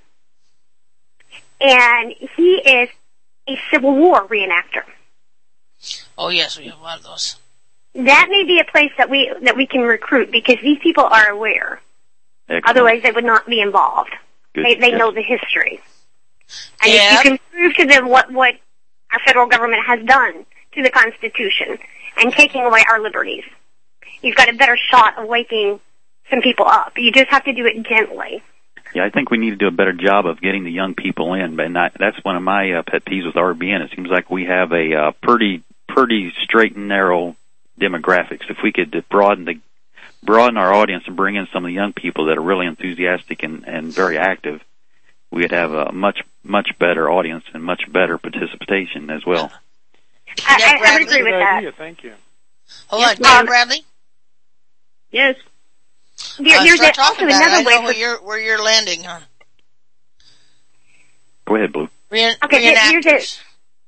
And he is a Civil War reenactor. Oh, yes, we have a lot of those. That may be a place that we can recruit because these people are aware. Excellent. Otherwise, they would not be involved. Good. They know the history. And if you can prove to them what our federal government has done to the Constitution and taking away our liberties, you've got a better shot of waking some people up. You just have to do it gently. Yeah, I think we need to do a better job of getting the young people in, and that's one of my pet peeves with RBN. It seems like we have a pretty straight and narrow demographics. If we could broaden our audience and bring in some of the young people that are really enthusiastic and very active, we'd have a much better audience and much better participation as well. I would agree with that. Thank you. Hold on, Dan Bradley? Yes. There's also another way where you're landing, huh? Go ahead, Blue. Okay, here's it.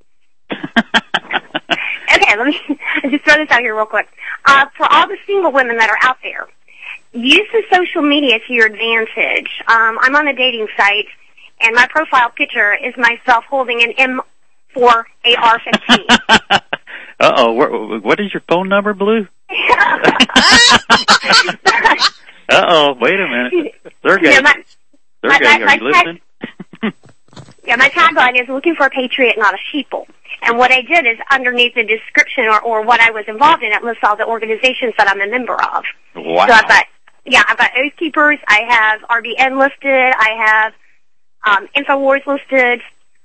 Okay, let me just throw this out here real quick. For all the single women that are out there, use the social media to your advantage. I'm on a dating site, and my profile picture is myself holding an M4 AR-15. Uh-oh, what is your phone number, Blue? Uh-oh, wait a minute. Sergey, Sergey, are you listening? Yeah, my tagline is looking for a patriot, not a sheeple. And what I did is underneath the description or what I was involved in, it lists all the organizations that I'm a member of. Wow. So I've got Oath Keepers, I have RBN listed, I have InfoWars listed,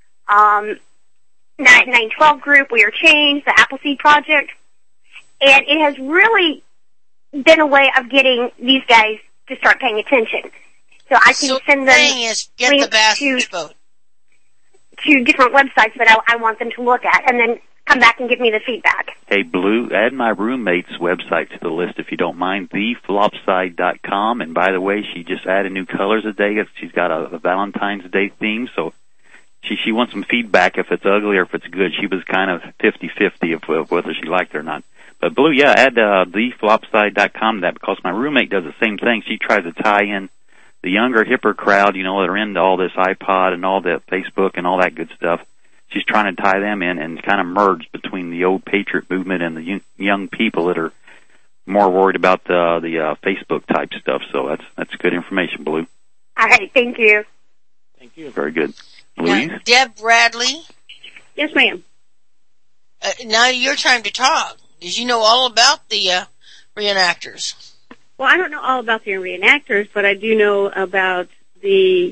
912 Group, We Are Change, the Appleseed Project. And it has really been a way of getting these guys to start paying attention. So I can send them links to different websites that I want them to look at, and then come back and give me the feedback. Hey, Blue, add my roommate's website to the list if you don't mind, theflopside.com. And by the way, she just added new colors today. She's got a Valentine's Day theme, so she wants some feedback if it's ugly or if it's good. She was kind of 50-50 of whether she liked it or not. But Blue, yeah, add theflopside.com to that, because my roommate does the same thing. She tries to tie in the younger, hipper crowd, that are into all this iPod and all that Facebook and all that good stuff. She's trying to tie them in and kind of merge between the old Patriot movement and the young people that are more worried about the Facebook type stuff. So that's good information, Blue. All right, thank you. Thank you. Very good. Louise? Deb Bradley? Yes, ma'am. Now your time to talk. Did you know all about the reenactors? Well, I don't know all about the reenactors, but I do know about the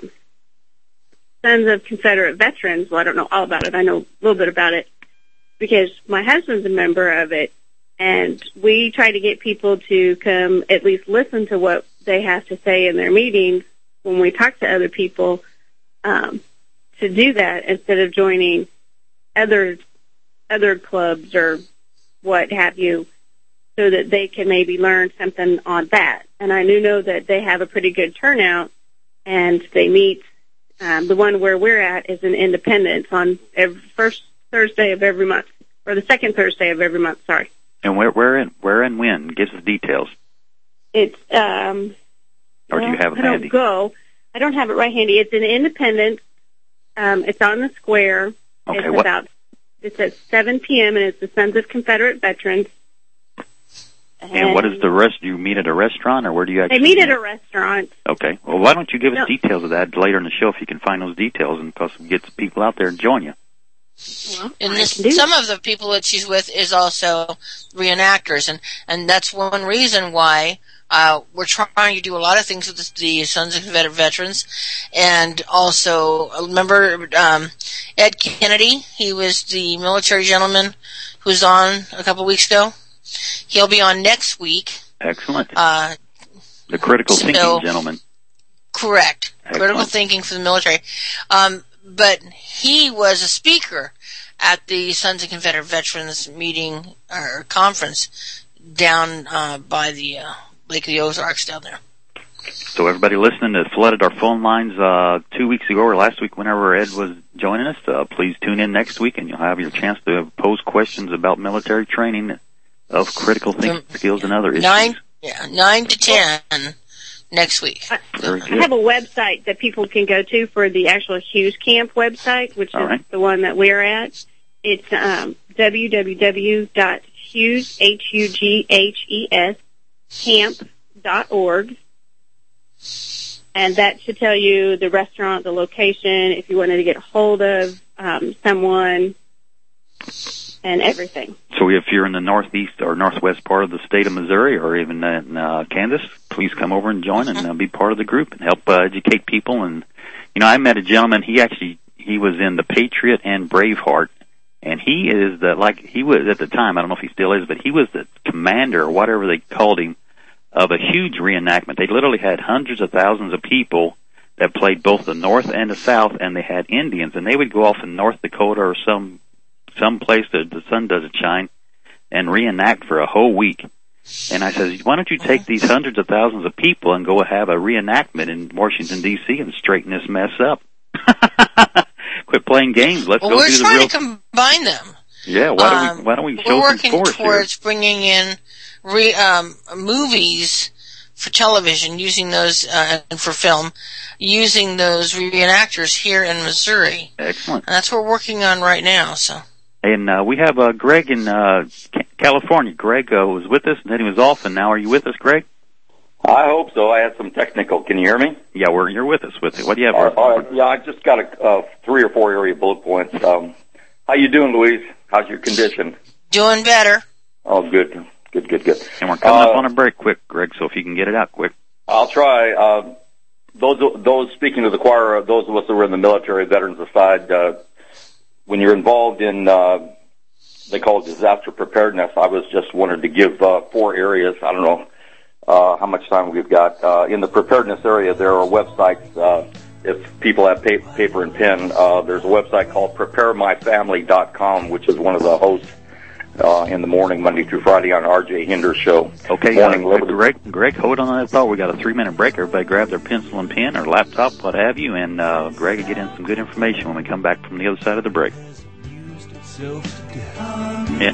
Sons of Confederate Veterans. Well, I don't know all about it. I know a little bit about it because my husband's a member of it, and we try to get people to come at least listen to what they have to say in their meetings when we talk to other people, to do that instead of joining other clubs or what have you, so that they can maybe learn something on that. And I do know that they have a pretty good turnout, and they meet. The one where we're at is an Independence on every first Thursday of every month, or the second Thursday of every month. Sorry. And where and when? Give us the details. It's or do you have it handy? I don't have it right handy. It's an Independence. It's on the square. Okay. It's at 7 p.m. and it's the Sons of Confederate Veterans. And what is the rest? Do you meet at a restaurant, or where do you actually They meet at a restaurant. Okay. Well, why don't you give us details of that later in the show if you can find those details, and because we get some people out there and join you. Well, and some of the people that she's with is also reenactors, and that's one reason why we're trying to do a lot of things with the Sons of Confederate Veterans. And also, remember Ed Kennedy? He was the military gentleman who was on a couple weeks ago. He'll be on next week. Excellent. The critical thinking gentleman. Correct. Excellent. Critical thinking for the military. But he was a speaker at the Sons of Confederate Veterans meeting or conference down by the Lake of the Ozarks down there. So everybody listening that flooded our phone lines 2 weeks ago or last week whenever Ed was joining us, please tune in next week and you'll have your chance to pose questions about military training of critical thinking skills and other issues. 9 to 10 next week. Very good. I have a website that people can go to for the actual Hughes Camp website, which is the one that we're at. It's www.hughes, camp.org. And that should tell you the restaurant, the location, if you wanted to get a hold of someone, and everything. So if you're in the northeast or northwest part of the state of Missouri or even in Kansas, please come over and join and be part of the group and help educate people. And, I met a gentleman, he was in the Patriot and Braveheart, and he is he was at the time, I don't know if he still is, but he was the commander or whatever they called him of a huge reenactment. They literally had hundreds of thousands of people that played both the North and the South, and they had Indians, and they would go off in North Dakota or some place that the sun doesn't shine and reenact for a whole week. And I said, why don't you take these hundreds of thousands of people and go have a reenactment in Washington, D.C. and straighten this mess up? Quit playing games. Let's go do the real... We're trying to combine them. Yeah, why don't we show some force here? We're working towards bringing in movies for television, using those, and for film, using those reenactors here in Missouri. Excellent. And that's what we're working on right now, so... And we have Greg in California. Greg was with us, and then he was off, and now are you with us, Greg? I hope so. I had some technical. Can you hear me? Yeah, you're with us. What do you have? All right. Yeah, I just got 3 or 4 area bullet points. How you doing, Louise? How's your condition? Doing better. Oh, good. And we're coming up on a break quick, Greg, so if you can get it out quick. I'll try. Those speaking to the choir, those of us that were in the military, veterans aside, when you're involved in, they call it disaster preparedness, I was just wanted to give 4 areas. I don't know how much time we've got. In the preparedness area, there are websites. If people have paper and pen, there's a website called preparemyfamily.com, which is one of the hosts in the morning, Monday through Friday, on R.J. Hinder's show. Okay, Greg, hold on that thought. We got a 3-minute break. Everybody grab their pencil and pen or laptop, what have you, and Greg will get in some good information when we come back from the other side of the break. Yeah.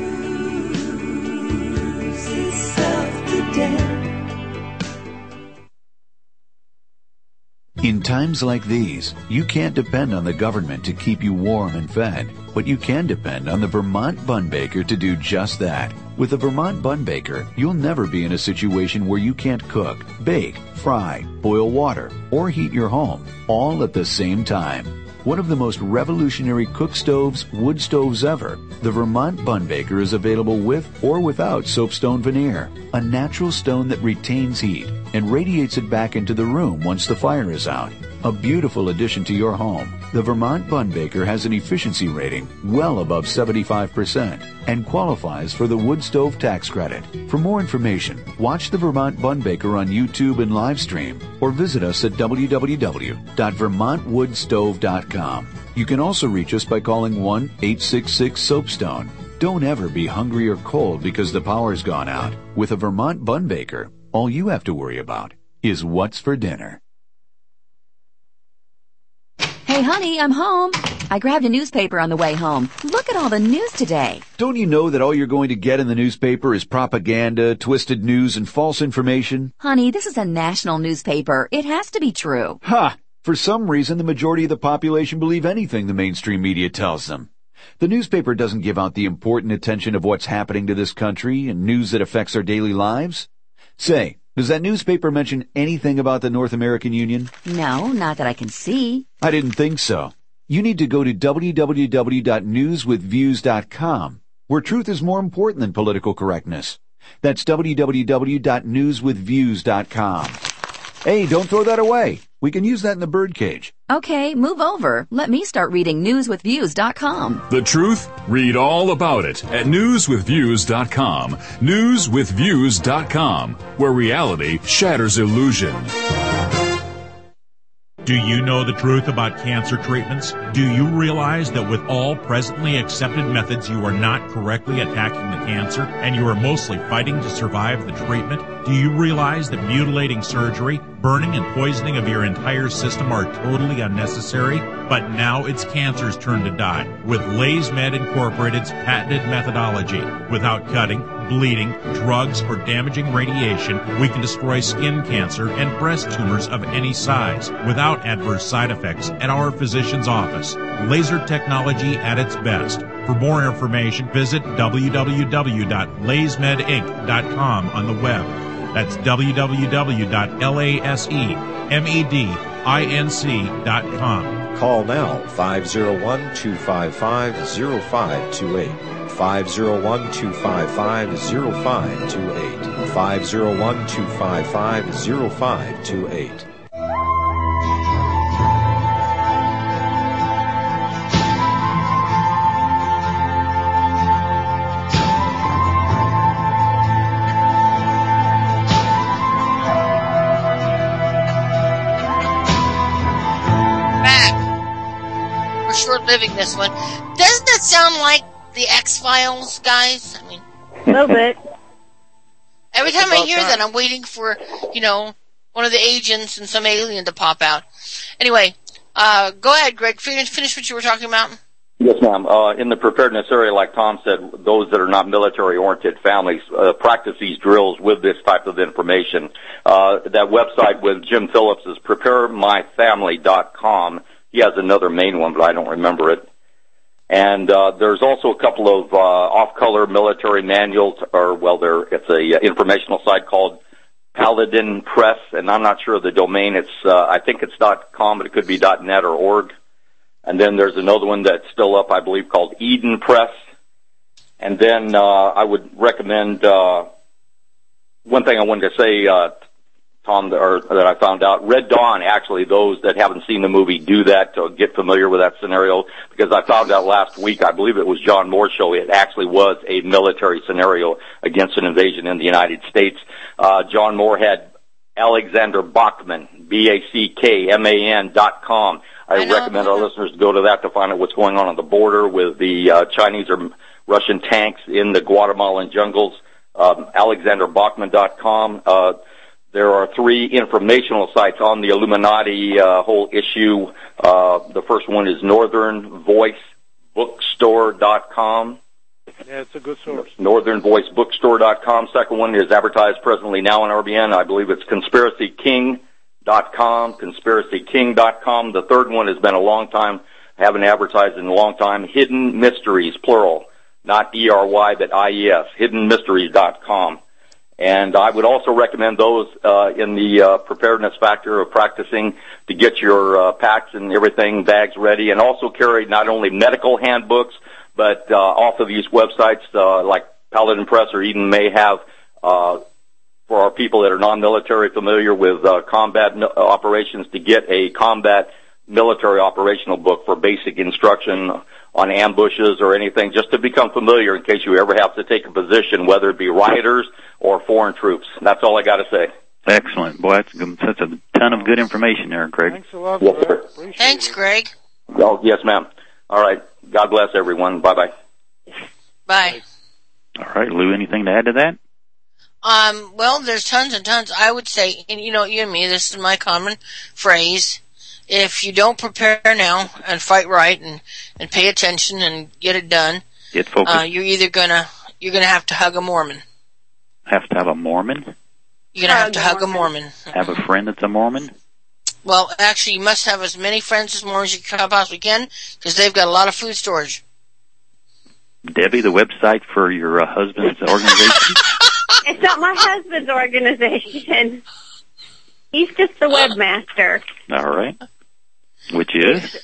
In times like these, you can't depend on the government to keep you warm and fed, but you can depend on the Vermont Bun Baker to do just that. With the Vermont Bun Baker, you'll never be in a situation where you can't cook, bake, fry, boil water, or heat your home, all at the same time. One of the most revolutionary cook stoves, wood stoves ever, the Vermont Bun Baker is available with or without soapstone veneer, a natural stone that retains heat and radiates it back into the room once the fire is out. A beautiful addition to your home. The Vermont Bun Baker has an efficiency rating well above 75% and qualifies for the wood stove tax credit. For more information, watch the Vermont Bun Baker on YouTube and live stream or visit us at www.vermontwoodstove.com. You can also reach us by calling 1-866-SOAPSTONE. Don't ever be hungry or cold because the power's gone out. With a Vermont Bun Baker, all you have to worry about is what's for dinner. Hey, honey, I'm home. I grabbed a newspaper on the way home. Look at all the news today. Don't you know that all you're going to get in the newspaper is propaganda, twisted news, and false information? Honey, this is a national newspaper. It has to be true. Ha! For some reason, the majority of the population believe anything the mainstream media tells them. The newspaper doesn't give out the important attention of what's happening to this country and news that affects our daily lives. Say, does that newspaper mention anything about the North American Union? No, not that I can see. I didn't think so. You need to go to www.newswithviews.com, where truth is more important than political correctness. That's www.newswithviews.com. Hey, don't throw that away. We can use that in the birdcage. Okay, move over. Let me start reading newswithviews.com. The truth? Read all about it at newswithviews.com. Newswithviews.com, where reality shatters illusion. Do you know the truth about cancer treatments? Do you realize that with all presently accepted methods, you are not correctly attacking the cancer, and you are mostly fighting to survive the treatment? Do you realize that mutilating surgery, burning and poisoning of your entire system are totally unnecessary? But now it's cancer's turn to die with LaysMed Incorporated's patented methodology. Without cutting, bleeding, drugs, or damaging radiation, we can destroy skin cancer and breast tumors of any size without adverse side effects at our physician's office. Laser technology at its best. For more information, visit www.laysmedinc.com on the web. That's www.lasemedinc.com. Call now, 501-255-0528. 501-255-0528. 501-255-0528. Short-living this one. Doesn't that sound like the X-Files, guys? I mean, a little bit. Every time I hear that, I'm waiting for, one of the agents and some alien to pop out. Anyway, go ahead, Greg. Finish what you were talking about. Yes, ma'am. In the preparedness area, like Tom said, those that are not military-oriented families practice these drills with this type of information. That website with Jim Phillips is preparemyfamily.com. He has another main one, but I don't remember it. And there's also a couple of off-color military manuals, it's a informational site called Paladin Press, and I'm not sure of the domain. It's I think it's .com, but it could be .net or .org. And then there's another one that's still up, I believe, called Eden Press. And then I would recommend one thing I wanted to say, Tom, that I found out. Red Dawn, actually, those that haven't seen the movie, do that to get familiar with that scenario, because I found out last week, I believe it was John Moore's show, it actually was a military scenario against an invasion in the United States. John Moore had Alexander Bachman, BACKMAN.com. I recommend our listeners go to that to find out what's going on the border with the Chinese or Russian tanks in the Guatemalan jungles. AlexanderBachman.com. There are 3 informational sites on the Illuminati whole issue. The first one is NorthernVoiceBookstore.com. Yeah, it's a good source. NorthernVoiceBookstore.com. Second one is advertised presently now on RBN. I believe it's ConspiracyKing.com. ConspiracyKing.com. The third one has been a long time, haven't advertised in a long time. Hidden Mysteries, plural, not ERY, but IES. HiddenMysteries.com. And I would also recommend those in the preparedness factor of practicing to get your packs and everything, bags ready, and also carry not only medical handbooks, but off of these websites like Paladin Press or Eden may have for our people that are non-military familiar with combat operations to get a combat military operational book for basic instruction on ambushes or anything, just to become familiar in case you ever have to take a position, whether it be rioters or foreign troops. That's all I got to say. Excellent. Boy, that's a ton of good information there, Greg. Thanks a lot, yes, Greg. Thanks, Greg. Oh, yes, ma'am. All right. God bless everyone. Bye-bye. Bye. All right, Lou, anything to add to that? Well, there's tons and tons. I would say, and you and me, this is my common phrase. If you don't prepare now and fight right and pay attention and get it done, get focused. You're gonna have to hug a Mormon. Have to have a Mormon? You're gonna have to hug a Mormon. Have a friend that's a Mormon? Well, actually, you must have as many friends as Mormons as you possibly can, because they've got a lot of food storage. Debbie, the website for your husband's organization? It's not my husband's organization. He's just the webmaster. All right. Which is?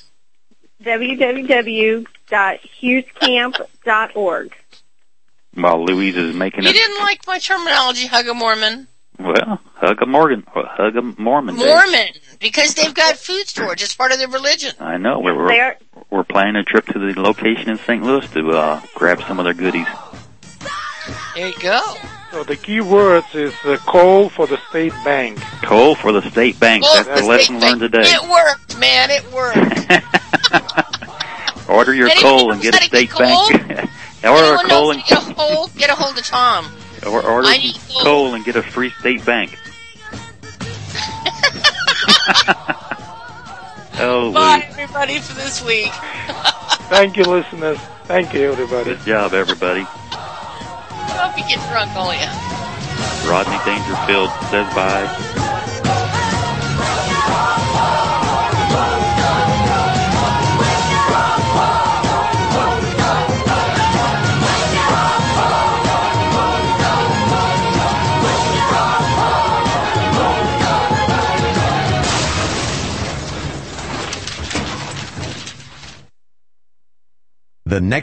www.hughescamp.org. While Louise is making You didn't like my terminology, hug a Mormon. Well, hug a Mormon. Mormon, because they've got food storage. It's part of their religion. I know. We're planning a trip to the location in St. Louis to grab some of their goodies. There you go. So the key words is coal for the state bank. Coal for the state bank. That's the lesson learned today. It worked, man. It worked. Order your coal and get a state bank. Order a coal and get a hold of Tom. Order coal and get a free state bank. Bye, everybody, for this week. Thank you, listeners. Thank you, everybody. Good job, everybody. I hope you get drunk, all of you. Rodney Dangerfield says bye.